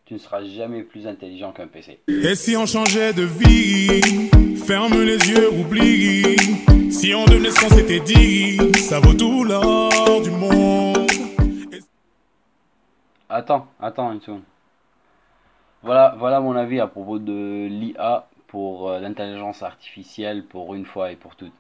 tu ne seras jamais plus intelligent qu'un PC. Et si on changeait de vie, ferme les yeux, oublie. Si on devenait ce qu'on s'était dit, ça vaut tout l'or du monde. Attends une seconde. Voilà mon avis à propos de l'IA pour l'intelligence artificielle pour une fois et pour toutes.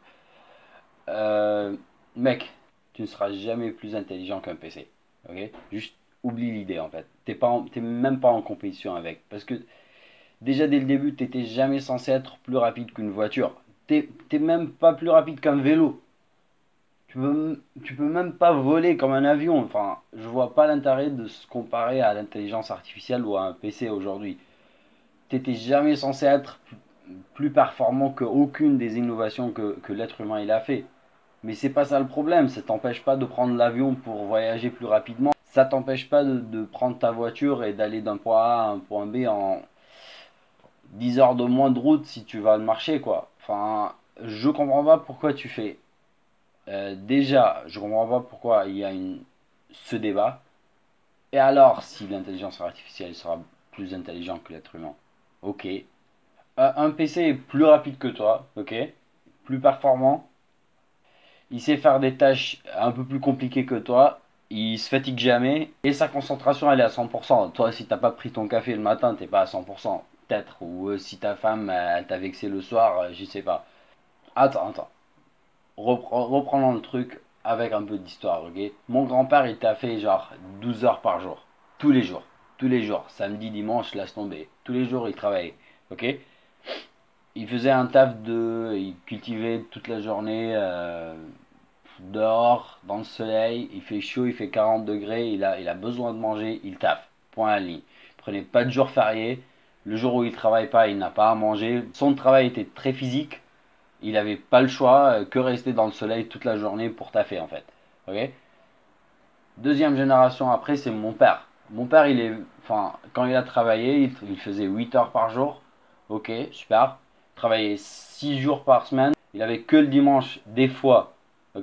Euh, Mec, tu ne seras jamais plus intelligent qu'un PC. Ok? Juste oublie l'idée en fait. T'es même pas en compétition avec. Parce que déjà dès le début, t'étais jamais censé être plus rapide qu'une voiture. T'es même pas plus rapide qu'un vélo. Tu peux même pas voler comme un avion. Enfin, je vois pas l'intérêt de se comparer à l'intelligence artificielle ou à un PC aujourd'hui. T'étais jamais censé être plus performant qu'aucune des innovations que l'être humain il a fait. Mais c'est pas ça le problème, ça t'empêche pas de prendre l'avion pour voyager plus rapidement. Ça t'empêche pas de prendre ta voiture et d'aller d'un point A à un point B en 10 heures de moins de route si tu vas le marcher quoi. Enfin, je comprends pas pourquoi tu fais. Déjà, je comprends pas pourquoi il y a ce débat. Et alors, si l'intelligence artificielle sera plus intelligente que l'être humain, ok. Un PC est plus rapide que toi, ok. Plus performant. Il sait faire des tâches un peu plus compliquées que toi. Il se fatigue jamais. Et sa concentration, elle est à 100%. Toi, si t'as pas pris ton café le matin, t'es pas à 100%. Peut-être. Ou si ta femme, elle t'a vexé le soir, je sais pas. Attends. Reprenons le truc avec un peu d'histoire, ok. Mon grand-père, il t'a fait genre 12 heures par jour. Tous les jours. Tous les jours. Samedi, dimanche, laisse tomber. Tous les jours, il travaillait. Ok. Il faisait un taf de. Il cultivait toute la journée dehors, dans le soleil. Il fait chaud, il fait 40 degrés. Il a besoin de manger, il taffe. Point à la ligne. Il prenait pas de jour férié. Le jour où il travaille pas, il n'a pas à manger. Son travail était très physique. Il n'avait pas le choix que rester dans le soleil toute la journée pour taffer en fait. Ok. Deuxième génération après, c'est mon père. Mon père, quand il a travaillé, il faisait 8 heures par jour. Ok, super. Il travaillait 6 jours par semaine. Il avait que le dimanche, des fois, ok,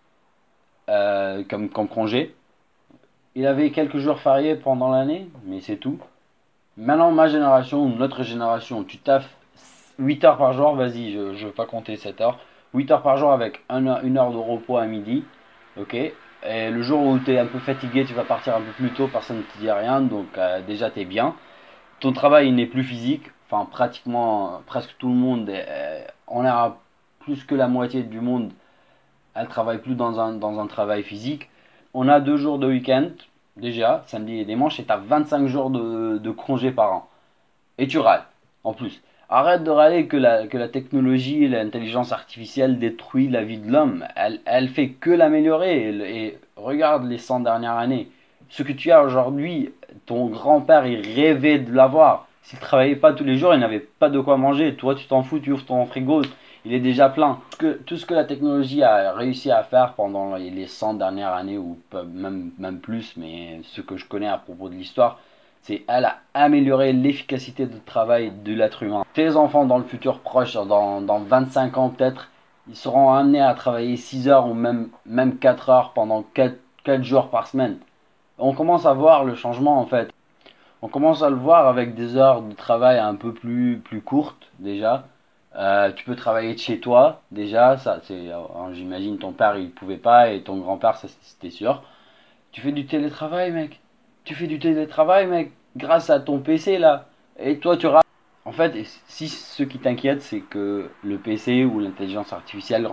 comme congé. Il avait quelques jours fériés pendant l'année, mais c'est tout. Maintenant, ma génération, notre génération, tu taffes 8 heures par jour, vas-y, je ne veux pas compter 7 heures. 8 heures par jour avec 1 heure de repos à midi. Ok. Et le jour où tu es un peu fatigué, tu vas partir un peu plus tôt, personne ne te dit rien, donc déjà tu es bien. Ton travail il n'est plus physique, enfin pratiquement, presque tout le monde, on a plus que la moitié du monde, elle travaille plus dans un travail physique. On a 2 jours de week-end, déjà, samedi et dimanche, et tu as 25 jours de congés par an. Et tu râles, en plus. Arrête de râler que la technologie et l'intelligence artificielle détruit la vie de l'homme. Elle fait que l'améliorer. Et regarde les 100 dernières années. Ce que tu as aujourd'hui, ton grand-père, il rêvait de l'avoir. S'il ne travaillait pas tous les jours, il n'avait pas de quoi manger. Toi, tu t'en fous, tu ouvres ton frigo, il est déjà plein. Tout ce que la technologie a réussi à faire pendant les 100 dernières années, ou même plus, mais ce que je connais à propos de l'histoire, c'est elle a amélioré l'efficacité de travail de l'être humain. Tes enfants dans le futur proche, dans 25 ans peut-être, ils seront amenés à travailler 6 heures ou même 4 heures pendant 4 jours par semaine. On commence à voir le changement en fait. On commence à le voir avec des heures de travail un peu plus courtes déjà. Tu peux travailler de chez toi déjà, ça c'est, j'imagine ton père il pouvait pas et ton grand-père ça c'était sûr. Tu fais du télétravail mec. Tu fais du télétravail mec grâce à ton PC là. Et toi tu rates. En fait, si ce qui t'inquiète c'est que le PC ou l'intelligence artificielle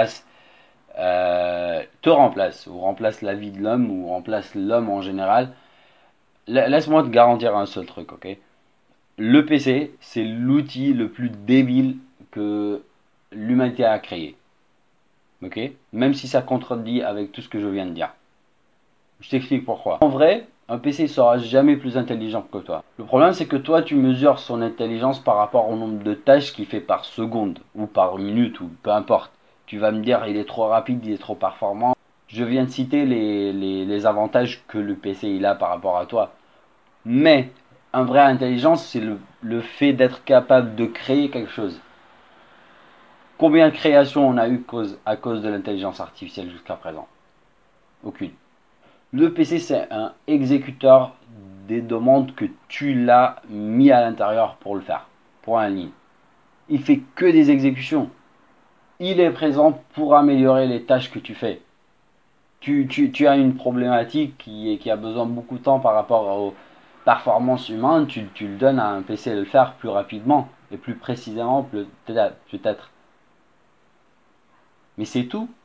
te remplace ou remplace la vie de l'homme ou remplace l'homme en général, laisse-moi te garantir un seul truc, ok? Le PC, c'est l'outil le plus débile que l'humanité a créé. Ok. Même si ça contredit avec tout ce que je viens de dire. Je t'explique pourquoi. En vrai, un PC ne sera jamais plus intelligent que toi. Le problème, c'est que toi, tu mesures son intelligence par rapport au nombre de tâches qu'il fait par seconde, ou par minute, ou peu importe. Tu vas me dire, il est trop rapide, il est trop performant. Je viens de citer les avantages que le PC il a par rapport à toi. Mais, un vrai intelligence, c'est le fait d'être capable de créer quelque chose. Combien de créations on a eu à cause de l'intelligence artificielle jusqu'à présent? Aucune. Le PC, c'est un exécuteur des demandes que tu l'as mis à l'intérieur pour le faire, pour un ligne. Il fait que des exécutions. Il est présent pour améliorer les tâches que tu fais. Tu as une problématique qui a besoin de beaucoup de temps par rapport aux performances humaines, tu le donnes à un PC de le faire plus rapidement et plus précisément peut-être. Mais c'est tout.